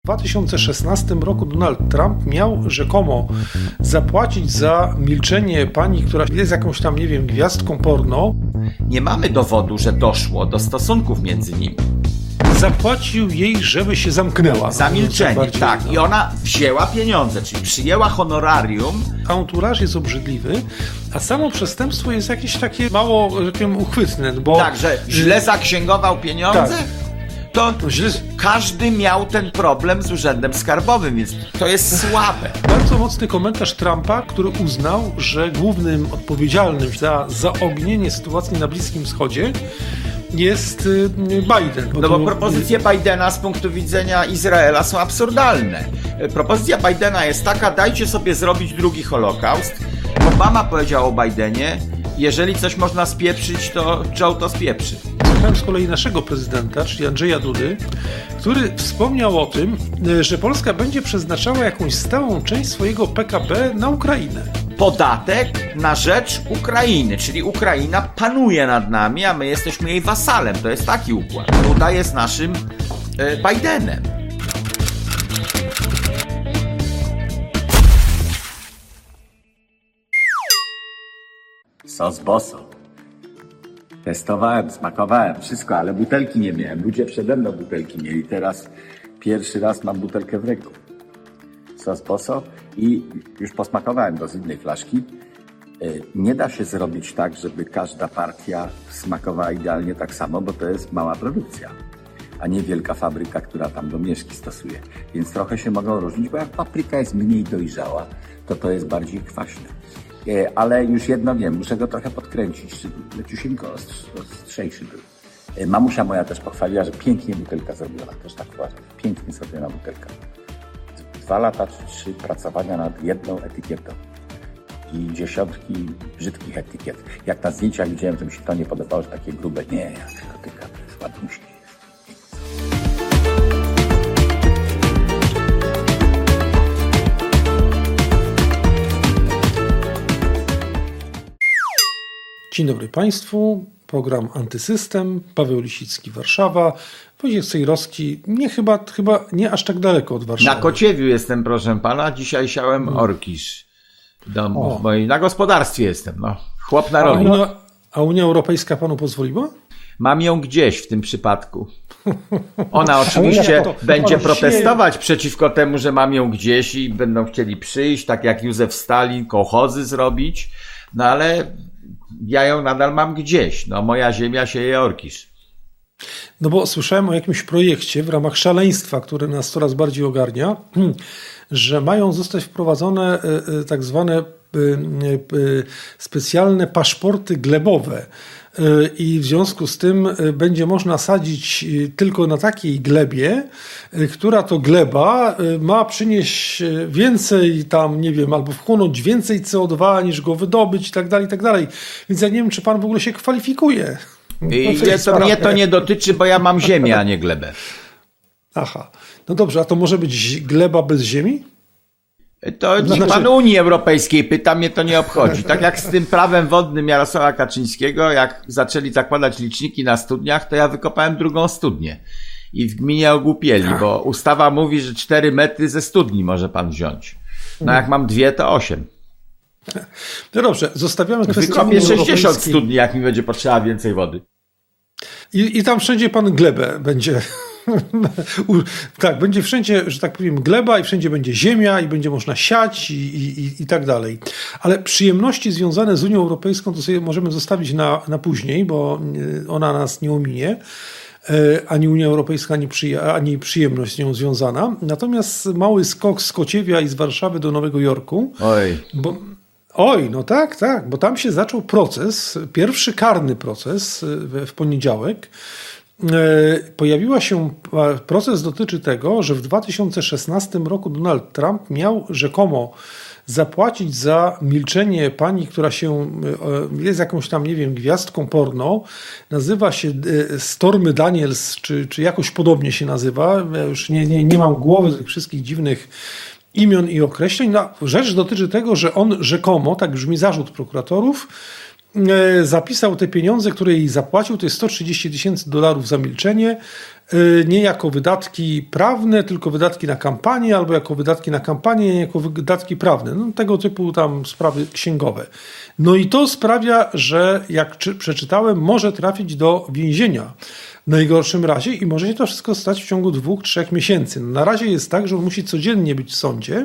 W 2016 roku Donald Trump miał rzekomo zapłacić za milczenie pani, która jest jakąś tam, nie wiem, gwiazdką porno. Nie mamy dowodu, że doszło do stosunków między nimi. Zapłacił jej, żeby się zamknęła. Za milczenie, tak. I ona wzięła pieniądze, czyli przyjęła honorarium. Anturaż jest obrzydliwy, a samo przestępstwo jest jakieś takie mało, że powiem, uchwytne. Bo... Tak, że źle zaksięgował pieniądze? Tak. To każdy miał ten problem z urzędem skarbowym, więc to jest słabe. Bardzo mocny komentarz Trumpa, który uznał, że głównym odpowiedzialnym za zaognienie sytuacji na Bliskim Wschodzie jest Biden. Bo propozycje Bidena z punktu widzenia Izraela są absurdalne. Propozycja Bidena jest taka: dajcie sobie zrobić drugi Holokaust. Obama powiedział o Bidenie: jeżeli coś można spieprzyć, to Joe to spieprzy. Słuchałem z kolei naszego prezydenta, czyli Andrzeja Dudy, który wspomniał o tym, że Polska będzie przeznaczała jakąś stałą część swojego PKB na Ukrainę. Podatek na rzecz Ukrainy, czyli Ukraina panuje nad nami, a my jesteśmy jej wasalem. To jest taki układ. Duda jest naszym Bidenem. Sos Boso. Testowałem, smakowałem, wszystko, ale butelki nie miałem. Ludzie przede mną butelki mieli. Teraz pierwszy raz mam butelkę w ręku. Sos Boso i już posmakowałem go z innej flaszki. Nie da się zrobić tak, żeby każda partia smakowała idealnie tak samo, bo to jest mała produkcja, a nie wielka fabryka, która tam domieszki stosuje. Więc trochę się mogą różnić, bo jak papryka jest mniej dojrzała, to jest bardziej kwaśne. Ale już jedno wiem, muszę go trochę podkręcić, żeby leciusieńko ostrzejszy był. Mamusia moja też pochwaliła, że pięknie butelka zrobiona, też tak uważam. Pięknie zrobiona butelka. 2 lata czy 3 pracowania nad jedną etykietą i dziesiątki brzydkich etykiet. Jak na zdjęciach widziałem, to mi się to nie podobało, że takie grube. Nie, jak dotyka, to jest ładniuśkie. Dzień dobry Państwu, program Antysystem, Paweł Lisicki, Warszawa, Wojciech Cejrowski, chyba nie aż tak daleko od Warszawy. Na Kociewiu jestem, proszę pana, dzisiaj siałem orkisz. Na gospodarstwie jestem, chłop na roli. A Unia Europejska panu pozwoliła? Mam ją gdzieś w tym przypadku. Ona oczywiście będzie protestować przeciwko temu, że mam ją gdzieś i będą chcieli przyjść, tak jak Józef Stalin, kołchozy zrobić, ale ja ją nadal mam gdzieś. Moja ziemia sieje orkisz. No bo słyszałem o jakimś projekcie w ramach szaleństwa, które nas coraz bardziej ogarnia, że mają zostać wprowadzone tak zwane specjalne paszporty glebowe. I w związku z tym będzie można sadzić tylko na takiej glebie, która to gleba ma przynieść więcej tam, nie wiem, albo wchłonąć więcej CO2 niż go wydobyć i tak dalej. Więc ja nie wiem, czy pan w ogóle się kwalifikuje. Mnie to nie dotyczy, bo ja mam ziemię, a nie glebę. Aha. No dobrze, a to może być gleba bez ziemi? To pan Unii Europejskiej pyta, mnie to nie obchodzi. Tak jak z tym prawem wodnym Jarosława Kaczyńskiego, jak zaczęli zakładać liczniki na studniach, to ja wykopałem drugą studnię. I w gminie ogłupieli, bo ustawa mówi, że 4 metry ze studni może pan wziąć. Jak mam 2, to 8. No dobrze, zostawiamy kwestię Wykopię 60 studni, jak mi będzie potrzeba więcej wody. I tam wszędzie pan glebę będzie... Tak, będzie wszędzie, że tak powiem, gleba i wszędzie będzie ziemia i będzie można siać i tak dalej. Ale przyjemności związane z Unią Europejską to sobie możemy zostawić na później, bo ona nas nie ominie. Ani Unia Europejska, ani przyjemność z nią związana. Natomiast mały skok z Kociewia i z Warszawy do Nowego Jorku. No tak, bo tam się zaczął proces, pierwszy karny proces w poniedziałek. Proces dotyczy tego, że w 2016 roku Donald Trump miał rzekomo zapłacić za milczenie pani, która jest jakąś tam, nie wiem, gwiazdką porno, nazywa się Stormy Daniels, czy jakoś podobnie się nazywa, ja już nie mam głowy tych wszystkich dziwnych imion i określeń. Rzecz dotyczy tego, że on rzekomo, tak brzmi zarzut prokuratorów, zapisał te pieniądze, które jej zapłacił, to jest $130,000 za milczenie, nie jako wydatki prawne, tylko wydatki na kampanię, albo jako wydatki na kampanię, nie jako wydatki prawne. No, tego typu tam sprawy księgowe. No i to sprawia, że jak przeczytałem, może trafić do więzienia w najgorszym razie i może się to wszystko stać w ciągu 2-3 miesięcy. No, na razie jest tak, że on musi codziennie być w sądzie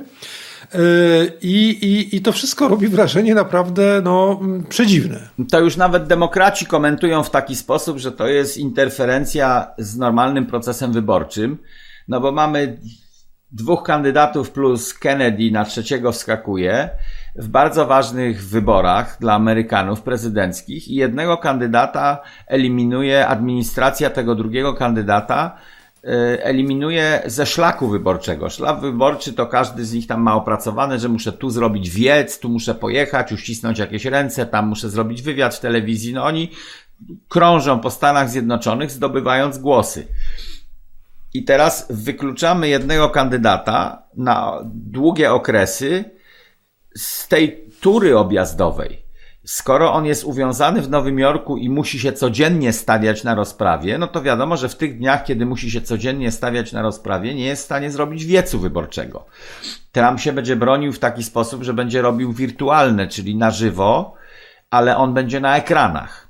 i to wszystko robi wrażenie naprawdę przedziwne. To już nawet demokraci komentują w taki sposób, że to jest interferencja z normalnym procesem wyborczym, no bo mamy 2 kandydatów plus Kennedy na 3 wskakuje w bardzo ważnych wyborach dla Amerykanów prezydenckich i jednego kandydata eliminuje administracja tego drugiego kandydata, eliminuje ze szlaku wyborczego. Szlak wyborczy to każdy z nich tam ma opracowane, że muszę tu zrobić wiec, tu muszę pojechać, uścisnąć jakieś ręce, tam muszę zrobić wywiad w telewizji. No oni krążą po Stanach Zjednoczonych, zdobywając głosy. I teraz wykluczamy jednego kandydata na długie okresy z tej tury objazdowej. Skoro on jest uwiązany w Nowym Jorku i musi się codziennie stawiać na rozprawie, no to wiadomo, że w tych dniach, kiedy musi się codziennie stawiać na rozprawie, nie jest w stanie zrobić wiecu wyborczego. Trump się będzie bronił w taki sposób, że będzie robił wirtualne, czyli na żywo, ale on będzie na ekranach.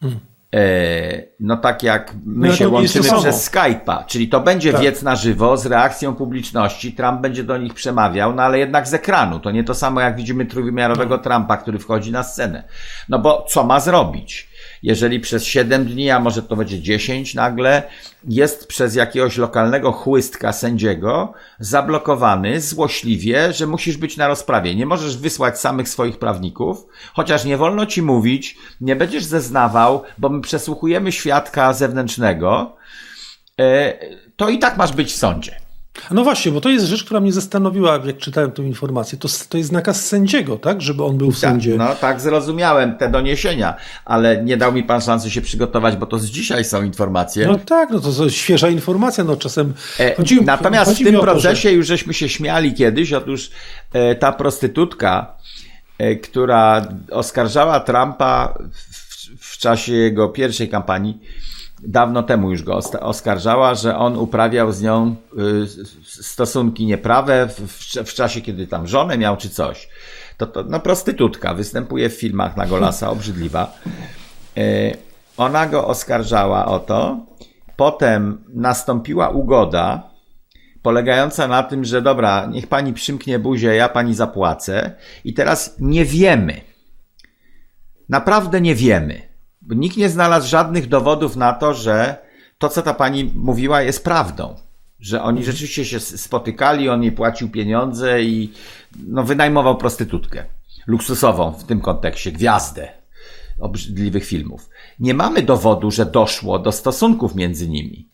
No tak jak my się łączymy przez Skype'a, czyli to będzie wiec na żywo z reakcją publiczności, Trump będzie do nich przemawiał, no ale jednak z ekranu, to nie to samo jak widzimy trójwymiarowego Trumpa, który wchodzi na scenę. No bo co ma zrobić? Jeżeli przez 7 dni, a może to będzie 10 nagle, jest przez jakiegoś lokalnego chłystka sędziego zablokowany złośliwie, że musisz być na rozprawie. Nie możesz wysłać samych swoich prawników, chociaż nie wolno ci mówić, nie będziesz zeznawał, bo my przesłuchujemy świadka zewnętrznego, to i tak masz być w sądzie. No właśnie, bo to jest rzecz, która mnie zastanowiła, jak czytałem tę informację. To jest nakaz sędziego, tak? Żeby on był w sądzie. No tak, zrozumiałem te doniesienia, ale nie dał mi pan szansy się przygotować, bo to z dzisiaj są informacje. No tak, no to świeża informacja, no czasem... Natomiast w tym procesie już żeśmy się śmiali kiedyś, otóż ta prostytutka, która oskarżała Trumpa w czasie jego pierwszej kampanii, dawno temu już go oskarżała, że on uprawiał z nią stosunki nieprawe w czasie, kiedy tam żonę miał czy coś. No prostytutka, występuje w filmach na golasa, obrzydliwa. Ona go oskarżała o to. Potem nastąpiła ugoda polegająca na tym, że dobra, niech pani przymknie buzię, ja pani zapłacę. I teraz nie wiemy. Naprawdę nie wiemy. Nikt nie znalazł żadnych dowodów na to, że to, co ta pani mówiła, jest prawdą. Że oni rzeczywiście się spotykali, on jej płacił pieniądze i wynajmował prostytutkę. Luksusową w tym kontekście, gwiazdę obrzydliwych filmów. Nie mamy dowodu, że doszło do stosunków między nimi.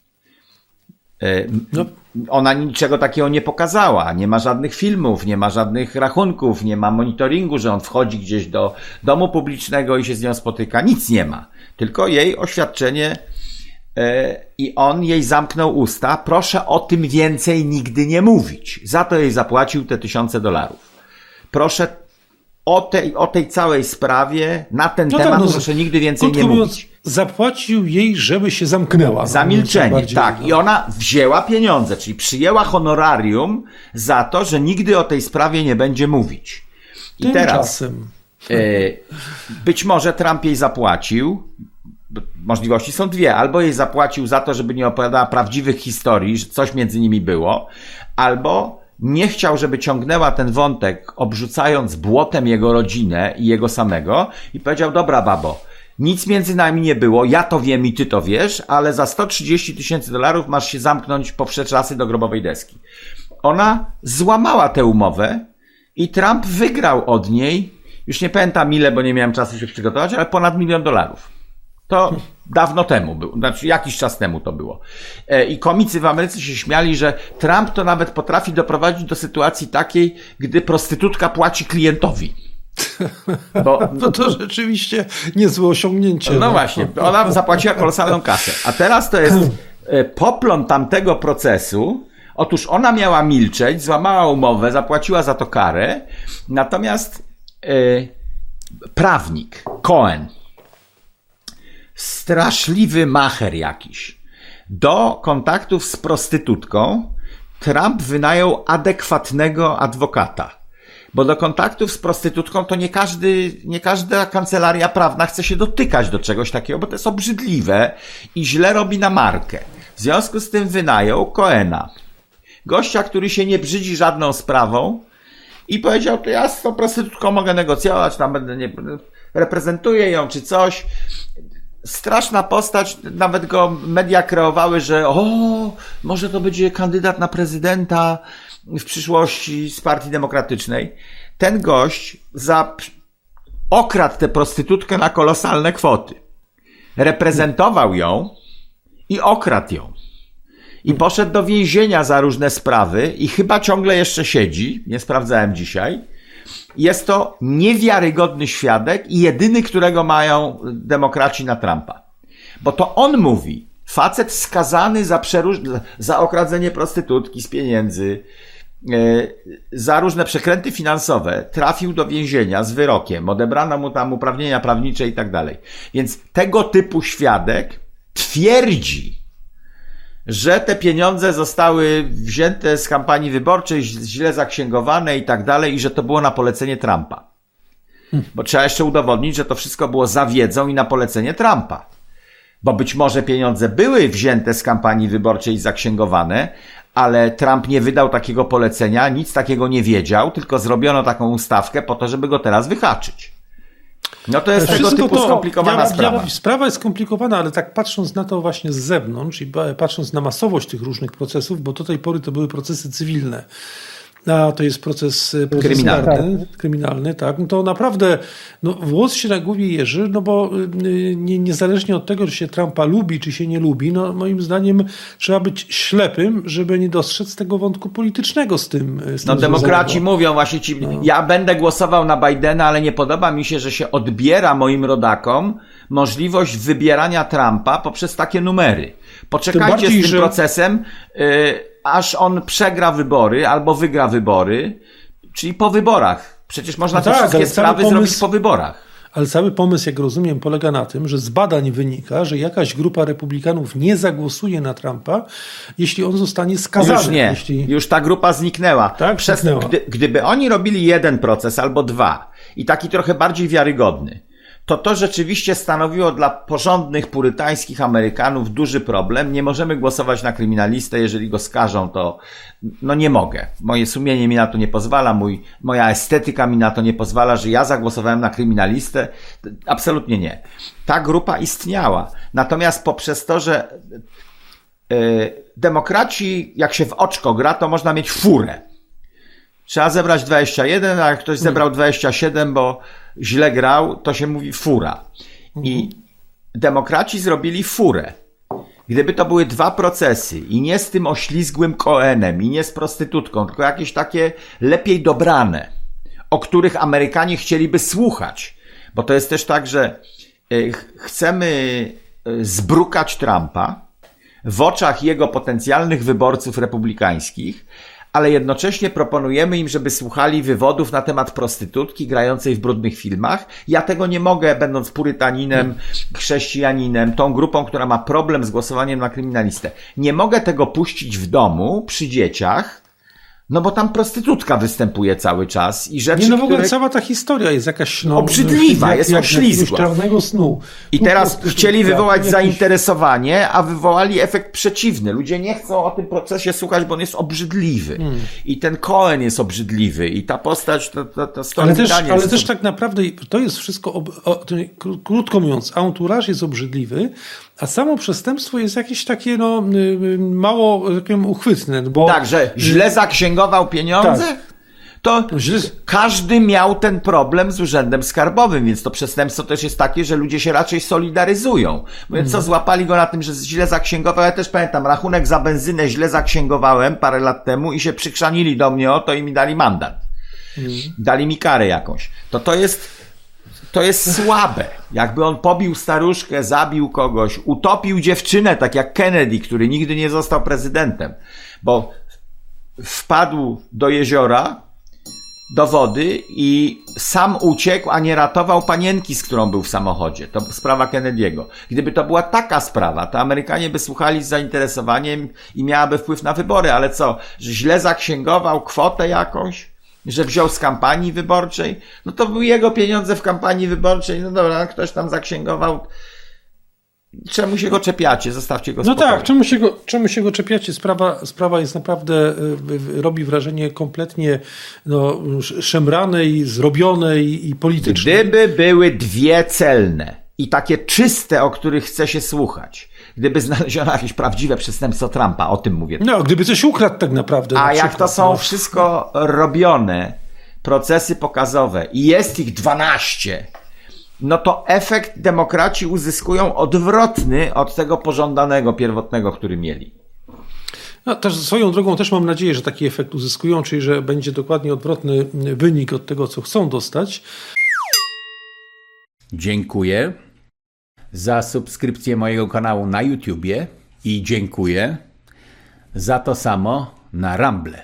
Ona niczego takiego nie pokazała. Nie ma żadnych filmów, nie ma żadnych rachunków, nie ma monitoringu, że on wchodzi gdzieś do domu publicznego i się z nią spotyka. Nic nie ma. Tylko jej oświadczenie i on jej zamknął usta. Proszę o tym więcej nigdy nie mówić. Za to jej zapłacił te $1000. Proszę o tej całej sprawie, na ten temat proszę nigdy więcej nie mówić. Zapłacił jej, żeby się zamknęła. Za milczenie, tak. I ona wzięła pieniądze, czyli przyjęła honorarium za to, że nigdy o tej sprawie nie będzie mówić. I teraz być może Trump jej zapłacił, możliwości są dwie, albo jej zapłacił za to, żeby nie opowiadała prawdziwych historii, że coś między nimi było, albo nie chciał, żeby ciągnęła ten wątek, obrzucając błotem jego rodzinę i jego samego i powiedział, dobra babo, nic między nami nie było, ja to wiem i ty to wiesz, ale za $130,000 masz się zamknąć po wsze czasy do grobowej deski. Ona złamała tę umowę i Trump wygrał od niej, już nie pamiętam ile, bo nie miałem czasu się przygotować, ale ponad $1 milion. To dawno temu było, znaczy jakiś czas temu to było. I komicy w Ameryce się śmiali, że Trump to nawet potrafi doprowadzić do sytuacji takiej, gdy prostytutka płaci klientowi. No to rzeczywiście niezłe osiągnięcie. No właśnie, ona zapłaciła kolosalną kasę. A teraz to jest poplon tamtego procesu. Otóż ona miała milczeć, złamała umowę, zapłaciła za to karę, natomiast prawnik Cohen. Straszliwy macher jakiś. Do kontaktów z prostytutką Trump wynajął adekwatnego adwokata. Bo do kontaktów z prostytutką to nie każda kancelaria prawna chce się dotykać do czegoś takiego, bo to jest obrzydliwe i źle robi na markę. W związku z tym wynajął Cohena. Gościa, który się nie brzydzi żadną sprawą i powiedział, to ja z tą prostytutką mogę negocjować, tam będę reprezentuję ją czy coś. Straszna postać, nawet go media kreowały, że może to będzie kandydat na prezydenta w przyszłości z Partii Demokratycznej. Ten gość okradł tę prostytutkę na kolosalne kwoty. Reprezentował ją i okradł ją. I poszedł do więzienia za różne sprawy i chyba ciągle jeszcze siedzi, nie sprawdzałem dzisiaj. Jest to niewiarygodny świadek i jedyny, którego mają demokraci na Trumpa. Bo to on mówi, facet skazany za okradzenie prostytutki z pieniędzy, za różne przekręty finansowe, trafił do więzienia z wyrokiem, odebrano mu tam uprawnienia prawnicze i tak dalej. Więc tego typu świadek twierdzi, że te pieniądze zostały wzięte z kampanii wyborczej, źle zaksięgowane i tak dalej, i że to było na polecenie Trumpa. Bo trzeba jeszcze udowodnić, że to wszystko było za wiedzą i na polecenie Trumpa. Bo być może pieniądze były wzięte z kampanii wyborczej i zaksięgowane, ale Trump nie wydał takiego polecenia, nic takiego nie wiedział, tylko zrobiono taką ustawkę po to, żeby go teraz wyhaczyć. No to jest tego typu skomplikowana sprawa. Sprawa jest skomplikowana, ale tak patrząc na to właśnie z zewnątrz i patrząc na masowość tych różnych procesów, bo do tej pory to były procesy cywilne, a to jest proces kryminalny, tak, no to naprawdę włos się na głowie jeży, no bo niezależnie od tego, czy się Trumpa lubi, czy się nie lubi, no moim zdaniem trzeba być ślepym, żeby nie dostrzec tego wątku politycznego z tym demokraci mówią właśnie ja będę głosował na Bidena, ale nie podoba mi się, że się odbiera moim rodakom możliwość wybierania Trumpa poprzez takie numery. Poczekajcie z tym procesem, aż on przegra wybory albo wygra wybory, czyli po wyborach. Przecież można te wszystkie sprawy zrobić po wyborach. Ale cały pomysł, jak rozumiem, polega na tym, że z badań wynika, że jakaś grupa republikanów nie zagłosuje na Trumpa, jeśli on zostanie skazany. Już nie. Już ta grupa zniknęła. Tak, zniknęła. Gdyby oni robili jeden proces albo dwa i taki trochę bardziej wiarygodny, to rzeczywiście stanowiło dla porządnych, purytańskich Amerykanów duży problem. Nie możemy głosować na kryminalistę, jeżeli go skażą, to nie mogę. Moje sumienie mi na to nie pozwala, moja estetyka mi na to nie pozwala, że ja zagłosowałem na kryminalistę. Absolutnie nie. Ta grupa istniała. Natomiast poprzez to, że demokraci, jak się w oczko gra, to można mieć furę. Trzeba zebrać 21, a jak ktoś zebrał 27, bo źle grał, to się mówi fura. I demokraci zrobili furę. Gdyby to były dwa procesy i nie z tym oślizgłym Cohenem i nie z prostytutką, tylko jakieś takie lepiej dobrane, o których Amerykanie chcieliby słuchać. Bo to jest też tak, że chcemy zbrukać Trumpa w oczach jego potencjalnych wyborców republikańskich, ale jednocześnie proponujemy im, żeby słuchali wywodów na temat prostytutki grającej w brudnych filmach. Ja tego nie mogę, będąc purytaninem, chrześcijaninem, tą grupą, która ma problem z głosowaniem na kryminalistę. Nie mogę tego puścić w domu przy dzieciach, bo tam prostytutka występuje cały czas i rzeczy, w ogóle cała ta historia jest jakaś obrzydliwa, jest oślizgła. Czarnego snu. I teraz chcieli wywołać zainteresowanie, a wywołali efekt przeciwny. Ludzie nie chcą o tym procesie słuchać, bo on jest obrzydliwy. I ten Cohen jest obrzydliwy i ta postać to ale też tak naprawdę to jest wszystko, krótko mówiąc, entourage jest obrzydliwy, a samo przestępstwo jest jakieś takie mało uchwytne. Bo tak, że źle zaksięgował pieniądze? Tak. To każdy miał ten problem z urzędem skarbowym, więc to przestępstwo też jest takie, że ludzie się raczej solidaryzują. Mówiąc, złapali go na tym, że źle zaksięgował. Ja też pamiętam, rachunek za benzynę źle zaksięgowałem parę lat temu i się przykrzanili do mnie o to i mi dali mandat. Dali mi karę jakąś. To jest słabe. Jakby on pobił staruszkę, zabił kogoś, utopił dziewczynę, tak jak Kennedy, który nigdy nie został prezydentem, bo wpadł do jeziora dowody i sam uciekł, a nie ratował panienki, z którą był w samochodzie. To sprawa Kennedy'ego. Gdyby to była taka sprawa, to Amerykanie by słuchali z zainteresowaniem i miałaby wpływ na wybory, ale co, że źle zaksięgował kwotę jakąś? Że wziął z kampanii wyborczej? No to były jego pieniądze w kampanii wyborczej, no dobra, ktoś tam zaksięgował. Czemu się go czepiacie? Zostawcie go spokoju. No tak, czemu się go czepiacie? Sprawa jest naprawdę, robi wrażenie kompletnie szemranej, zrobionej i politycznej. Gdyby były dwie celne i takie czyste, o których chce się słuchać, gdyby znaleziono jakieś prawdziwe przestępstwo Trumpa, o tym mówię. No, gdyby coś ukradł tak naprawdę. A jak to są wszystko robione, procesy pokazowe i jest ich 12, no to efekt demokraci uzyskują odwrotny od tego pożądanego, pierwotnego, który mieli. No, też swoją drogą też mam nadzieję, że taki efekt uzyskują, czyli że będzie dokładnie odwrotny wynik od tego, co chcą dostać. Dziękuję za subskrypcję mojego kanału na YouTubie i dziękuję za to samo na Rumble.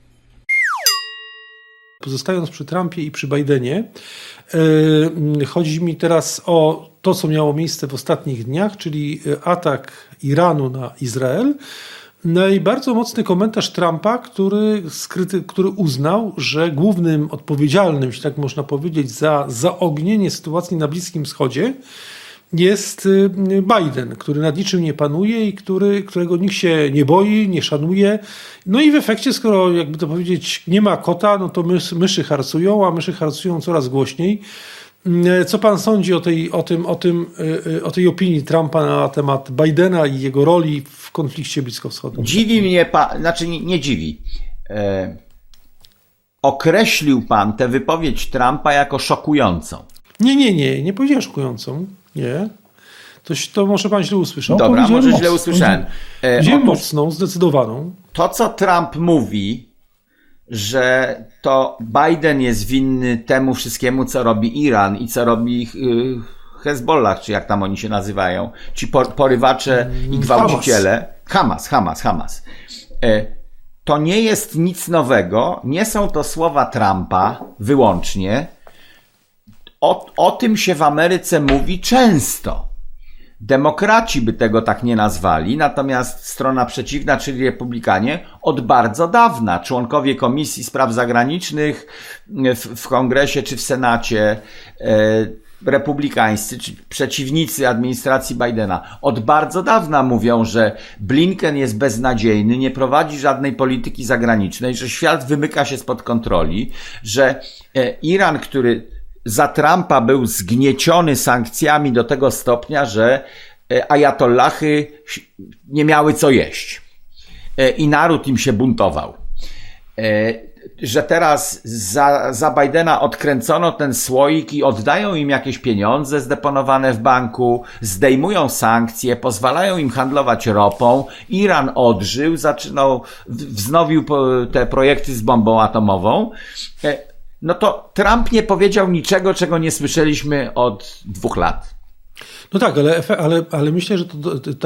Pozostając przy Trumpie i przy Bidenie, chodzi mi teraz o to, co miało miejsce w ostatnich dniach, czyli atak Iranu na Izrael. No i bardzo mocny komentarz Trumpa, który uznał, że głównym odpowiedzialnym, jeśli tak można powiedzieć, za zaognienie sytuacji na Bliskim Wschodzie jest Biden, który nad niczym nie panuje i którego nikt się nie boi, nie szanuje. No i w efekcie, skoro jakby to powiedzieć nie ma kota, no to myszy harcują, a myszy harcują coraz głośniej. Co pan sądzi o tej opinii Trumpa na temat Bidena i jego roli w konflikcie bliskowschodnim? Dziwi mnie nie dziwi. Określił pan tę wypowiedź Trumpa jako szokującą. Nie powiedziałem szokującą. Nie. To może pan źle usłyszał. Dobra, może źle usłyszałem. Mocną, zdecydowaną. To, co Trump mówi, że to Biden jest winny temu wszystkiemu, co robi Iran i co robi Hezbollah, czy jak tam oni się nazywają, ci porywacze i gwałciciele. Hamas. To nie jest nic nowego, nie są to słowa Trumpa wyłącznie. O tym się w Ameryce mówi często. Demokraci by tego tak nie nazwali, natomiast strona przeciwna, czyli republikanie, od bardzo dawna, członkowie Komisji Spraw Zagranicznych w Kongresie czy w Senacie, republikańscy, czy przeciwnicy administracji Bidena, od bardzo dawna mówią, że Blinken jest beznadziejny, nie prowadzi żadnej polityki zagranicznej, że świat wymyka się spod kontroli, że Iran, który za Trumpa był zgnieciony sankcjami do tego stopnia, że ajatollachy nie miały co jeść i naród im się buntował. Że teraz za Bidena odkręcono ten słoik i oddają im jakieś pieniądze zdeponowane w banku, zdejmują sankcje, pozwalają im handlować ropą. Iran odżył, wznowił te projekty z bombą atomową. No to Trump nie powiedział niczego, czego nie słyszeliśmy od 2 lat. No tak, ale myślę, że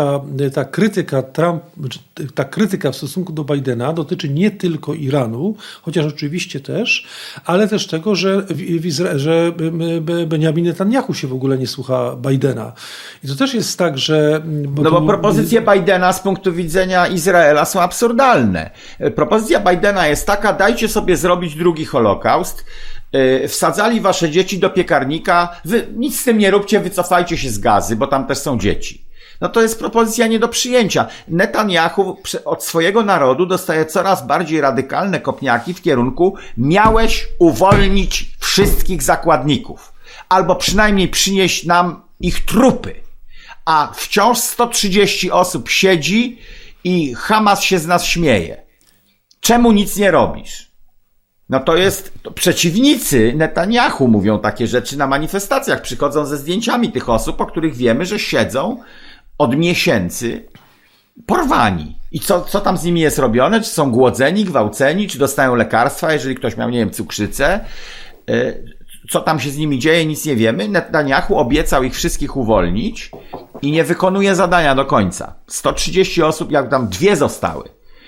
ta krytyka w stosunku do Bidena dotyczy nie tylko Iranu, chociaż oczywiście też, ale też tego, że Benjamin Netanyahu się w ogóle nie słucha Bidena. I to też jest tak, że... Bo propozycje Bidena z punktu widzenia Izraela są absurdalne. Propozycja Bidena jest taka: dajcie sobie zrobić drugi Holokaust, wsadzali wasze dzieci do piekarnika, wy nic z tym nie róbcie, wycofajcie się z Gazy, bo tam też są dzieci. No to jest propozycja nie do przyjęcia. Netanyahu od swojego narodu dostaje coraz bardziej radykalne kopniaki w kierunku: miałeś uwolnić wszystkich zakładników, albo przynajmniej przynieść nam ich trupy. A wciąż 130 osób siedzi i Hamas się z nas śmieje. Czemu nic nie robisz? No to przeciwnicy Netanyahu mówią takie rzeczy na manifestacjach, przychodzą ze zdjęciami tych osób, o których wiemy, że siedzą od miesięcy porwani. I co tam z nimi jest robione? Czy są głodzeni, gwałceni, czy dostają lekarstwa, jeżeli ktoś miał, nie wiem, cukrzycę? Co tam się z nimi dzieje, nic nie wiemy. Netanyahu obiecał ich wszystkich uwolnić i nie wykonuje zadania do końca. 130 osób, jak tam 2 zostały.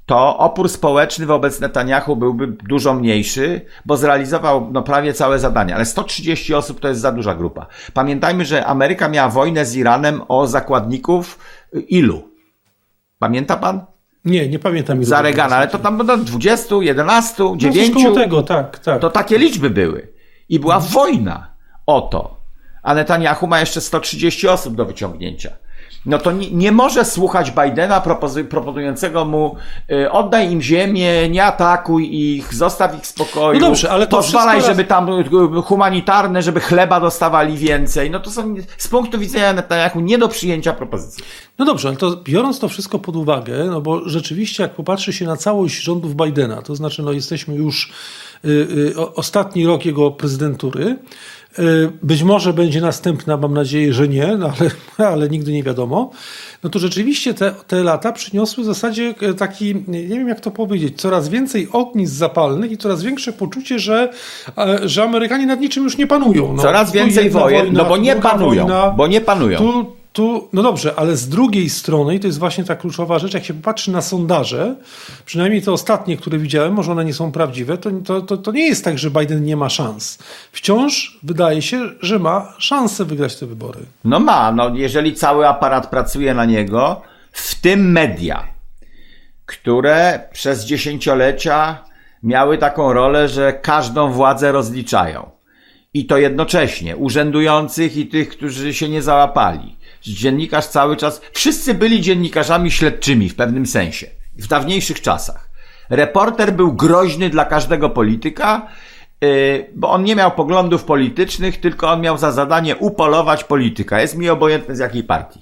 to opór społeczny wobec Netanyahu byłby dużo mniejszy, bo zrealizował prawie całe zadanie. Ale 130 osób to jest za duża grupa. Pamiętajmy, że Ameryka miała wojnę z Iranem o zakładników ilu? Pamięta pan? Nie pamiętam. Za Reagana, ale to tam było 20, 11, 9. No tego, tak. To takie liczby były. I była wojna o to. A Netanyahu ma jeszcze 130 osób do wyciągnięcia. No to nie może słuchać Bidena proponującego mu oddaj im ziemię, nie atakuj ich, zostaw ich w spokoju, no dobrze, ale to pozwalaj, żeby tam humanitarne, żeby chleba dostawali więcej. No to są z punktu widzenia Netanyahu nie do przyjęcia propozycje. No dobrze, ale to biorąc to wszystko pod uwagę, no bo rzeczywiście jak popatrzy się na całość rządów Bidena, to znaczy jesteśmy już ostatni rok jego prezydentury, być może będzie następna, mam nadzieję, że nie, no ale nigdy nie wiadomo. No to rzeczywiście te lata przyniosły w zasadzie taki, nie wiem jak to powiedzieć, coraz więcej ognisk zapalnych i coraz większe poczucie, że Amerykanie nad niczym już nie panują. No, coraz więcej wojen, bo nie panują. No dobrze, ale z drugiej strony, i to jest właśnie ta kluczowa rzecz, jak się popatrzy na sondaże, przynajmniej te ostatnie, które widziałem, może one nie są prawdziwe, to nie jest tak, że Biden nie ma szans. Wciąż wydaje się, że ma szansę wygrać te wybory. No ma, jeżeli cały aparat pracuje na niego, w tym media, które przez dziesięciolecia miały taką rolę, że każdą władzę rozliczają. I to jednocześnie, urzędujących i tych, którzy się nie załapali. Dziennikarz cały czas, wszyscy byli dziennikarzami śledczymi w pewnym sensie, w dawniejszych czasach. Reporter był groźny dla każdego polityka, bo on nie miał poglądów politycznych, tylko on miał za zadanie upolować polityka. Jest mi obojętne z jakiej partii.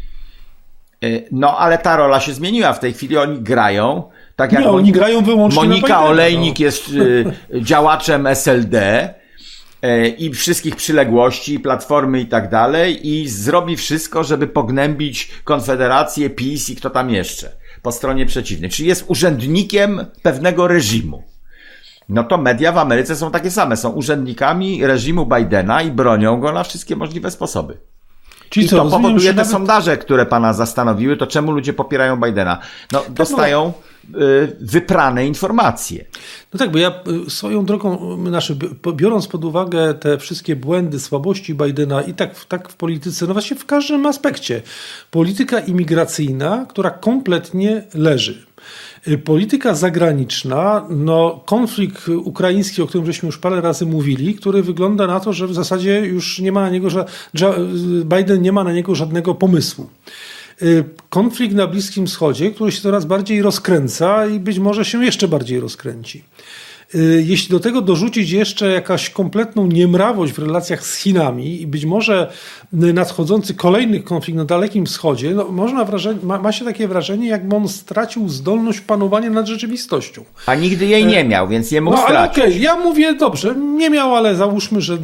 No ale ta rola się zmieniła. W tej chwili oni grają, tak jak oni grają wyłącznie Monika Olejnik jest działaczem SLD, i wszystkich przyległości, Platformy i tak dalej i zrobi wszystko, żeby pognębić Konfederację, PiS i kto tam jeszcze po stronie przeciwnej. Czyli jest urzędnikiem pewnego reżimu. No to media w Ameryce są takie same. Są urzędnikami reżimu Bidena i bronią go na wszystkie możliwe sposoby. Czyli to powoduje te sondaże, które pana zastanowiły, to czemu ludzie popierają Bidena? Dostają wyprane informacje. No tak, bo ja swoją drogą, biorąc pod uwagę te wszystkie błędy, słabości Bidena i tak w polityce, no właśnie w każdym aspekcie. Polityka imigracyjna, która kompletnie leży. Polityka zagraniczna, konflikt ukraiński, o którym żeśmy już parę razy mówili, który wygląda na to, że w zasadzie już nie ma na niego, Biden nie ma na niego żadnego pomysłu. Konflikt na Bliskim Wschodzie, który się coraz bardziej rozkręca i być może się jeszcze bardziej rozkręci. Jeśli do tego dorzucić jeszcze jakaś kompletną niemrawość w relacjach z Chinami i być może nadchodzący kolejny konflikt na Dalekim Wschodzie, ma się takie wrażenie, jakby on stracił zdolność panowania nad rzeczywistością. A nigdy jej nie miał, więc nie mógł stracić. Okej, ja mówię, dobrze, nie miał, ale załóżmy, że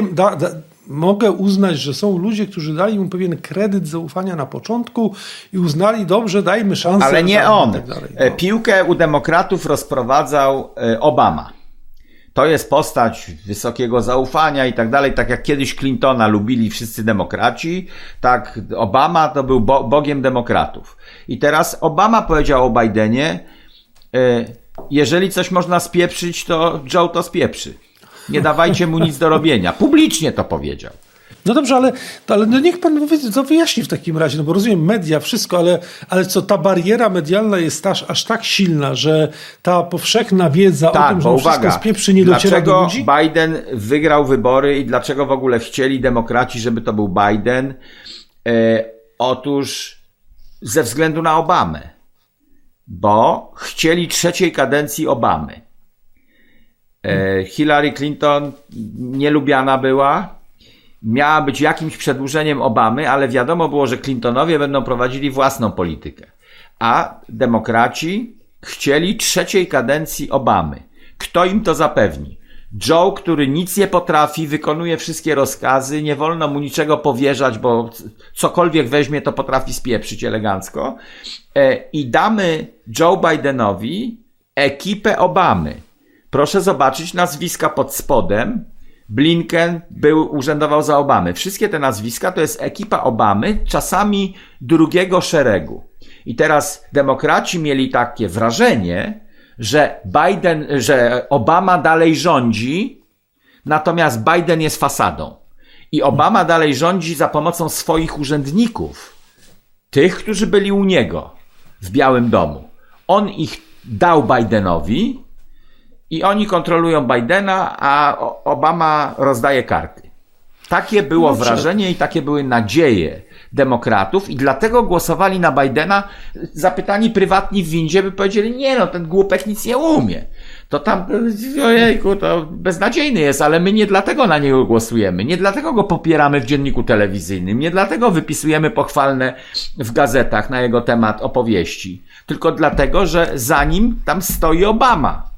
mogę uznać, że są ludzie, którzy dali mu pewien kredyt zaufania na początku i uznali, dobrze, dajmy szansę. Ale nie on. Tak dalej, Piłkę u demokratów rozprowadzał Obama. To jest postać wysokiego zaufania i tak dalej. Tak jak kiedyś Clintona lubili wszyscy demokraci, tak Obama to był bogiem demokratów. I teraz Obama powiedział o Bidenie, jeżeli coś można spieprzyć, to Joe to spieprzy. Nie dawajcie mu nic do robienia. Publicznie to powiedział. No dobrze, ale niech pan to wyjaśni w takim razie, no bo rozumiem media, wszystko, ale co, ta bariera medialna jest aż tak silna, że ta powszechna wiedza o tym, że wszystko spieprzy, nie dociera do ludzi? Dlaczego Biden wygrał wybory i dlaczego w ogóle chcieli demokraci, żeby to był Biden? Otóż ze względu na Obamę. Bo chcieli trzeciej kadencji Obamy. Hillary Clinton nielubiana była, miała być jakimś przedłużeniem Obamy, ale wiadomo było, że Clintonowie będą prowadzili własną politykę. A demokraci chcieli trzeciej kadencji Obamy. Kto im to zapewni? Joe, który nic nie potrafi, wykonuje wszystkie rozkazy, nie wolno mu niczego powierzać, bo cokolwiek weźmie, to potrafi spieprzyć elegancko. I damy Joe Bidenowi ekipę Obamy. Proszę zobaczyć nazwiska pod spodem. Blinken urzędował za Obamy. Wszystkie te nazwiska to jest ekipa Obamy, czasami drugiego szeregu. I teraz demokraci mieli takie wrażenie, że Obama dalej rządzi, natomiast Biden jest fasadą. I Obama dalej rządzi za pomocą swoich urzędników, tych, którzy byli u niego w Białym Domu. On ich dał Bidenowi i oni kontrolują Bidena, a Obama rozdaje karty. Takie było wrażenie i takie były nadzieje demokratów i dlatego głosowali na Bidena. Zapytani prywatni w windzie by powiedzieli, nie no, ten głupek nic nie umie. To tam, ojejku, to beznadziejny jest, ale my nie dlatego na niego głosujemy, nie dlatego go popieramy w dzienniku telewizyjnym, nie dlatego wypisujemy pochwalne w gazetach na jego temat opowieści, tylko dlatego, że za nim tam stoi Obama.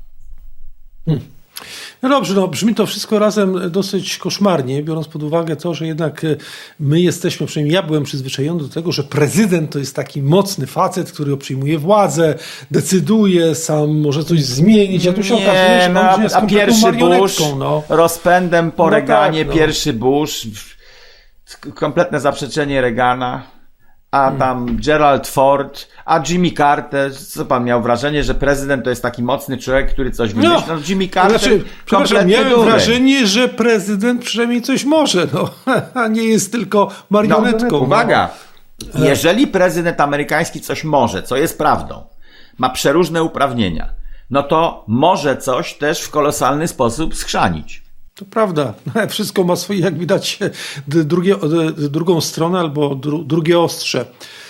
No dobrze, no brzmi to wszystko razem dosyć koszmarnie, biorąc pod uwagę to, że jednak my jesteśmy, przynajmniej ja byłem przyzwyczajony do tego, że prezydent to jest taki mocny facet, który przyjmuje władzę, decyduje, sam może coś zmienić, a tu się okazuje, że on jest pierwszy Bush, rozpędem po Reaganie, pierwszy Bush, kompletne zaprzeczenie Reagana. A tam Gerald Ford, a Jimmy Carter, co pan miał wrażenie, że prezydent to jest taki mocny człowiek, który coś wymyśli? No Jimmy Carter miałem wrażenie, że prezydent przynajmniej coś może, a nie jest tylko marionetką. Uwaga, jeżeli prezydent amerykański coś może, co jest prawdą, ma przeróżne uprawnienia, no to może coś też w kolosalny sposób schrzanić. To prawda. Wszystko ma swoje, jak widać, drugą stronę albo drugie ostrze.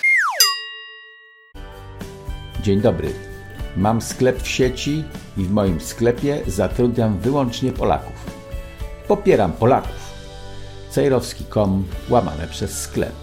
Dzień dobry. Mam sklep w sieci i w moim sklepie zatrudniam wyłącznie Polaków. Popieram Polaków. Cejrowski.com /sklep.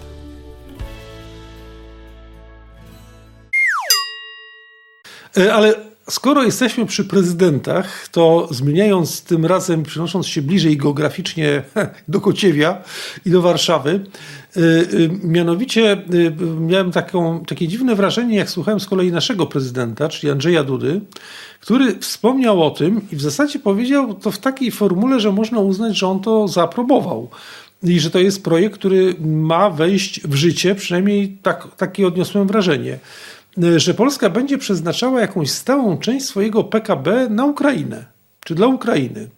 Ale skoro jesteśmy przy prezydentach, to zmieniając tym razem, przenosząc się bliżej geograficznie do Kociewia i do Warszawy, mianowicie miałem takie dziwne wrażenie, jak słuchałem z kolei naszego prezydenta, czyli Andrzeja Dudy, który wspomniał o tym i w zasadzie powiedział to w takiej formule, że można uznać, że on to zaaprobował. I że to jest projekt, który ma wejść w życie, przynajmniej takie odniosłem wrażenie, że Polska będzie przeznaczała jakąś stałą część swojego PKB na Ukrainę, czy dla Ukrainy.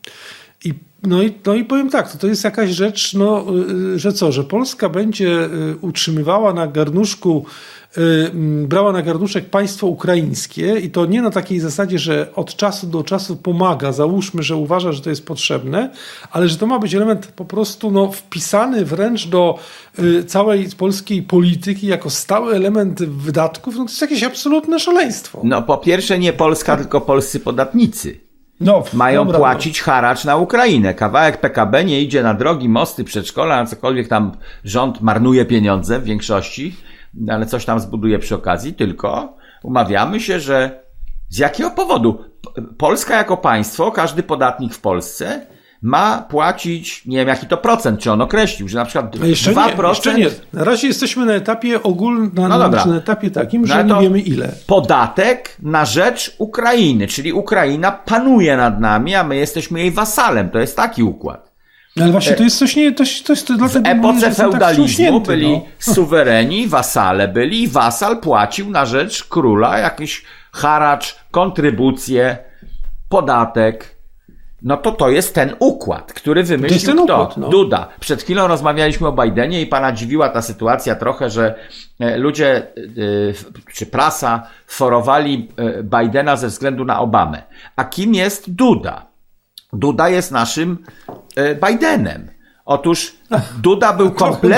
No i powiem tak, to jest jakaś rzecz, że Polska będzie utrzymywała na garnuszku, brała na garnuszek państwo ukraińskie i to nie na takiej zasadzie, że od czasu do czasu pomaga, załóżmy, że uważa, że to jest potrzebne, ale że to ma być element po prostu wpisany wręcz do całej polskiej polityki jako stały element wydatków, to jest jakieś absolutne szaleństwo. No po pierwsze nie Polska, tylko polscy podatnicy. Mają płacić haracz na Ukrainę. Kawałek PKB nie idzie na drogi, mosty, przedszkola, na cokolwiek tam rząd marnuje pieniądze w większości, ale coś tam zbuduje przy okazji, tylko umawiamy się, że z jakiego powodu Polska jako państwo, każdy podatnik w Polsce ma płacić, nie wiem jaki to procent, czy on określił, że na przykład 2%... Jeszcze nie. Na razie jesteśmy na etapie ogólnym, na etapie takim, że nie wiemy ile. Podatek na rzecz Ukrainy, czyli Ukraina panuje nad nami, a my jesteśmy jej wasalem. To jest taki układ. Ale właśnie to jest coś nie... W epoce feudalizmu byli suwereni, wasale byli i wasal płacił na rzecz króla jakiś haracz, kontrybucję, podatek. No to jest ten układ, który wymyślił kto? Duda. Przed chwilą rozmawialiśmy o Bidenie i pana dziwiła ta sytuacja trochę, że ludzie, czy prasa forowali Bidena ze względu na Obamę. A kim jest Duda? Duda jest naszym Bidenem. Otóż Duda był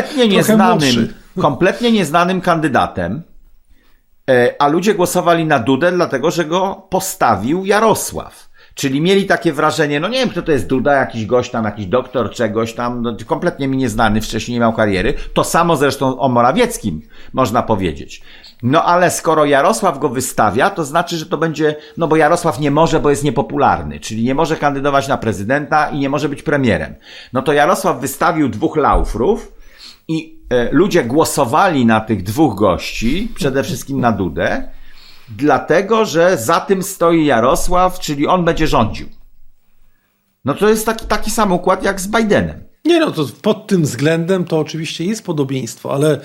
kompletnie nieznanym kandydatem, a ludzie głosowali na Dudę, dlatego że go postawił Jarosław. Czyli mieli takie wrażenie, nie wiem kto to jest Duda, jakiś gość tam, jakiś doktor, czegoś tam, kompletnie mi nieznany, wcześniej nie miał kariery. To samo zresztą o Morawieckim można powiedzieć. Ale skoro Jarosław go wystawia, to znaczy, że to będzie, bo Jarosław nie może, bo jest niepopularny, czyli nie może kandydować na prezydenta i nie może być premierem. To Jarosław wystawił 2 laufrów i ludzie głosowali na tych 2 gości, przede wszystkim na Dudę, dlatego, że za tym stoi Jarosław, czyli on będzie rządził. To jest taki sam układ jak z Bidenem. Nie no, to pod tym względem to oczywiście jest podobieństwo, ale...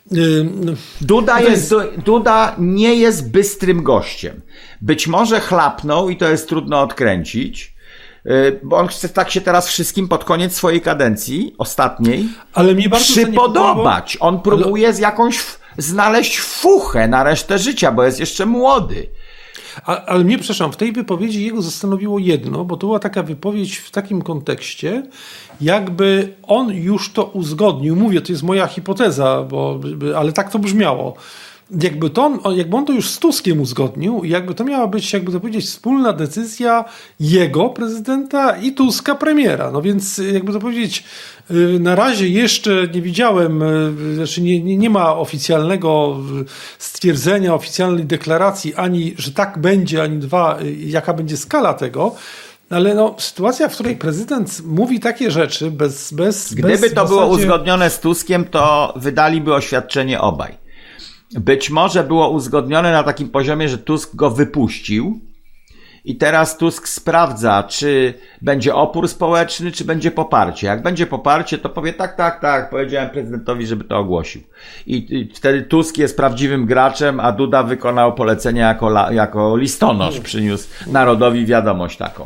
Duda nie jest bystrym gościem. Być może chlapnął i to jest trudno odkręcić, bo on chce tak się teraz wszystkim pod koniec swojej kadencji, ostatniej, ale mnie bardzo przypodobać. On próbuje znaleźć fuchę na resztę życia, bo jest jeszcze młody. Ale mnie, przepraszam, w tej wypowiedzi jego zastanowiło jedno, bo to była taka wypowiedź w takim kontekście, jakby on już to uzgodnił. Mówię, to jest moja hipoteza, ale tak to brzmiało. Jakby on to już z Tuskiem uzgodnił i jakby to miała być, jakby to powiedzieć, wspólna decyzja jego, prezydenta, i Tuska, premiera. No więc jakby to powiedzieć, na razie jeszcze nie widziałem, znaczy nie ma oficjalnego stwierdzenia, oficjalnej deklaracji, ani że tak będzie, ani jaka będzie skala tego. Ale no, sytuacja, w której prezydent mówi takie rzeczy Gdyby to było uzgodnione z Tuskiem, to wydaliby oświadczenie obaj. Być może było uzgodnione na takim poziomie, że Tusk go wypuścił i teraz Tusk sprawdza, czy będzie opór społeczny, czy będzie poparcie. Jak będzie poparcie, to powie tak, powiedziałem prezydentowi, żeby to ogłosił. I wtedy Tusk jest prawdziwym graczem, a Duda wykonał polecenie jako listonosz, przyniósł narodowi wiadomość taką.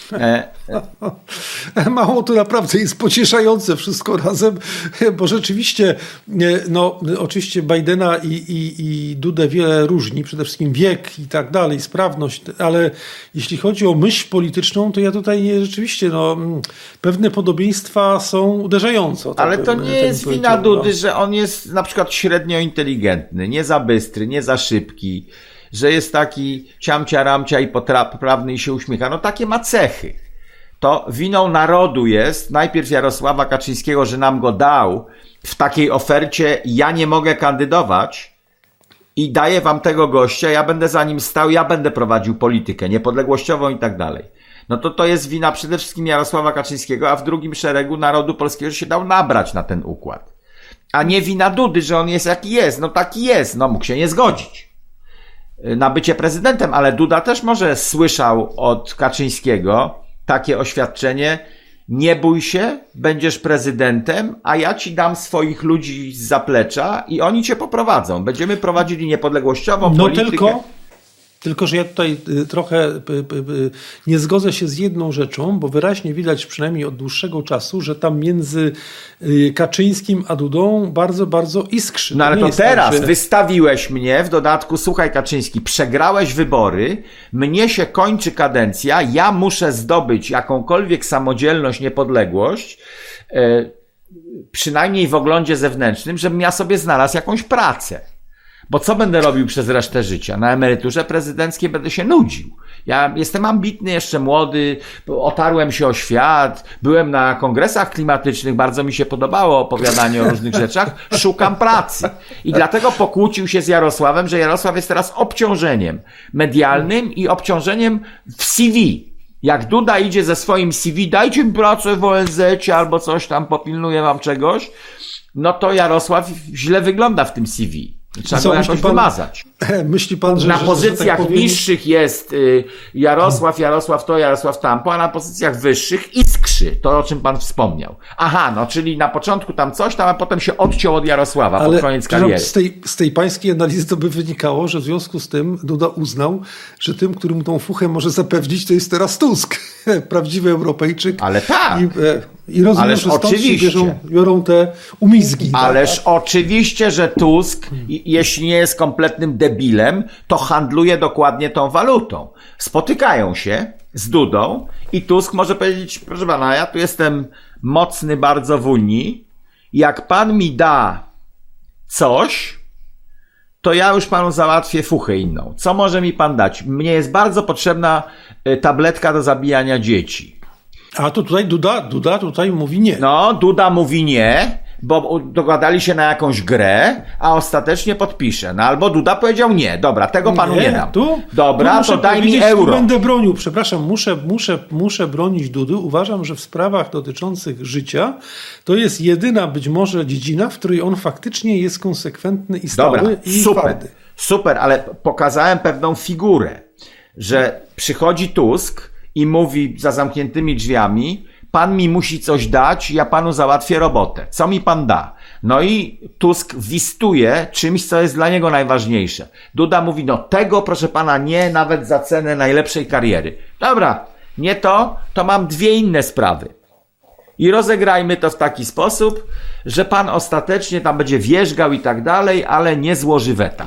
Mało to naprawdę jest pocieszające wszystko razem, bo rzeczywiście, no oczywiście Bidena i Dudę wiele różni, przede wszystkim wiek i tak dalej, sprawność, ale jeśli chodzi o myśl polityczną, to ja tutaj rzeczywiście, pewne podobieństwa są uderzające. Ale to nie jest wina Dudy, że on jest na przykład średnio inteligentny, nie za bystry, nie za szybki, że jest taki ciamcia, ramcia i poprawny i się uśmiecha. No takie ma cechy. To winą narodu jest, najpierw Jarosława Kaczyńskiego, że nam go dał w takiej ofercie, ja nie mogę kandydować i daję wam tego gościa, ja będę za nim stał, ja będę prowadził politykę niepodległościową i tak dalej. No to jest wina przede wszystkim Jarosława Kaczyńskiego, a w drugim szeregu narodu polskiego, że się dał nabrać na ten układ. A nie wina Dudy, że on jest jaki jest. No taki jest, mógł się nie zgodzić na bycie prezydentem, ale Duda też może słyszał od Kaczyńskiego takie oświadczenie: nie bój się, będziesz prezydentem, a ja ci dam swoich ludzi z zaplecza i oni cię poprowadzą. Będziemy prowadzili niepodległościową politykę. Tylko, że ja tutaj trochę nie zgodzę się z jedną rzeczą, bo wyraźnie widać przynajmniej od dłuższego czasu, że tam między Kaczyńskim a Dudą bardzo, bardzo iskrzy. No ale to teraz tak, że... wystawiłeś mnie, w dodatku, słuchaj Kaczyński, przegrałeś wybory, mnie się kończy kadencja, ja muszę zdobyć jakąkolwiek samodzielność, niepodległość, przynajmniej w oglądzie zewnętrznym, żebym ja sobie znalazł jakąś pracę. Bo co będę robił przez resztę życia? Na emeryturze prezydenckiej będę się nudził. Ja jestem ambitny, jeszcze młody, otarłem się o świat, byłem na kongresach klimatycznych, bardzo mi się podobało opowiadanie o różnych rzeczach, szukam pracy. I dlatego pokłócił się z Jarosławem, że Jarosław jest teraz obciążeniem medialnym i obciążeniem w CV. Jak Duda idzie ze swoim CV, dajcie mi pracę w ONZ-cie albo coś tam, popilnuję wam czegoś, no to Jarosław źle wygląda w tym CV. Trzeba go jakoś wymazać. Myśli pan, że na pozycjach tak niższych jest Jarosław to, Jarosław tampo, a na pozycjach wyższych iskrzy, to o czym pan wspomniał. Aha, czyli na początku tam coś, a potem się odciął od Jarosława pod koniec kariery. Z tej pańskiej analizy to by wynikało, że w związku z tym Duda uznał, że tym, którym tą fuchę może zapewnić, to jest teraz Tusk, prawdziwy Europejczyk. Ale tak. I rozumiem, że stąd się biorą te umizgi. Ależ oczywiście, że Tusk, jeśli nie jest kompletnym debilem, to handluje dokładnie tą walutą. Spotykają się z Dudą i Tusk może powiedzieć: proszę pana, ja tu jestem mocny bardzo w Unii, jak pan mi da coś, to ja już panu załatwię fuchę inną. Co może mi pan dać? Mnie jest bardzo potrzebna tabletka do zabijania dzieci. A to tutaj Duda tutaj mówi nie. No, Duda mówi nie, bo dogadali się na jakąś grę, a ostatecznie podpisze. No albo Duda powiedział nie, dobra, tego panu nie dam. Dobra, to daj mi euro. Tu będę bronił, przepraszam, muszę bronić Dudy. Uważam, że w sprawach dotyczących życia to jest jedyna być może dziedzina, w której on faktycznie jest konsekwentny i stały. Dobra, i twardy. Super, ale pokazałem pewną figurę, że przychodzi Tusk i mówi za zamkniętymi drzwiami: pan mi musi coś dać, ja panu załatwię robotę. Co mi pan da? No i Tusk wistuje czymś, co jest dla niego najważniejsze. Duda mówi, no tego proszę pana nie, nawet za cenę najlepszej kariery. Dobra, nie to mam dwie inne sprawy. I rozegrajmy to w taki sposób, że pan ostatecznie tam będzie wierzgał i tak dalej, ale nie złoży weta.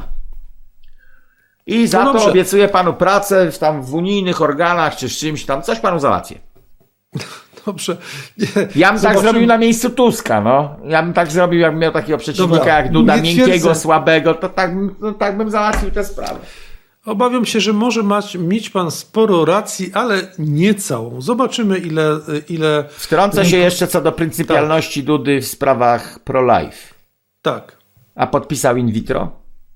I za to obiecuję panu pracę tam w unijnych organach czy z czymś tam, coś panu załatwię. Dobrze. Ja bym tak zrobił na miejscu Tuska, no. Ja bym tak zrobił, jakbym miał takiego przeciwnika jak Duda, miękkiego, słabego, to tak bym załatwił tę sprawę. Obawiam się, że może mieć pan sporo racji, ale nie całą. Zobaczymy, ile... Wtrącę się jeszcze co do pryncypialności Dudy w sprawach pro-life. Tak. A podpisał in vitro?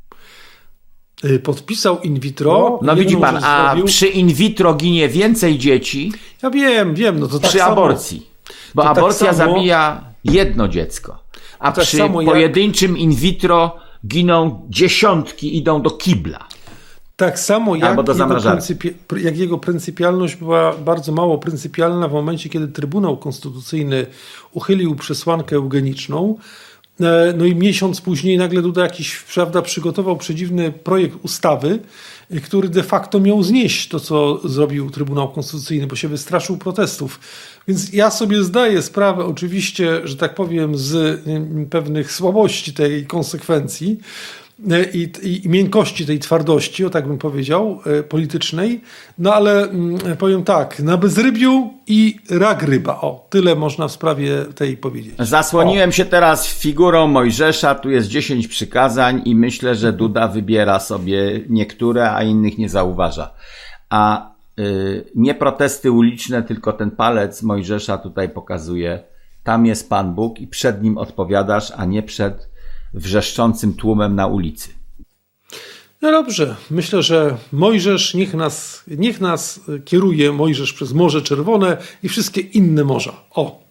Podpisał in vitro. No widzi pan, a przy in vitro ginie więcej dzieci. Ja wiem, no to tak przy aborcji. Bo aborcja tak samo, zabija jedno dziecko. A tak przy samo pojedynczym in vitro giną dziesiątki, idą do kibla. Tak samo jak jego pryncypialność była bardzo mało pryncypialna w momencie, kiedy Trybunał Konstytucyjny uchylił przesłankę eugeniczną. No i miesiąc później nagle Duda przygotował przedziwny projekt ustawy, który de facto miał znieść to, co zrobił Trybunał Konstytucyjny, bo się wystraszył protestów. Więc ja sobie zdaję sprawę oczywiście, że tak powiem, z pewnych słabości tej konsekwencji i miękkości tej twardości, o tak bym powiedział, politycznej, no ale powiem tak, na bezrybiu i rak ryba. O, tyle można w sprawie tej powiedzieć. Zasłoniłem się teraz figurą Mojżesza, tu jest 10 przykazań i myślę, że Duda wybiera sobie niektóre, a innych nie zauważa. A nie protesty uliczne, tylko ten palec Mojżesza tutaj pokazuje, tam jest Pan Bóg i przed nim odpowiadasz, a nie przed wrzeszczącym tłumem na ulicy. No dobrze, myślę, że Mojżesz, niech nas kieruje Mojżesz przez Morze Czerwone i wszystkie inne morza. O!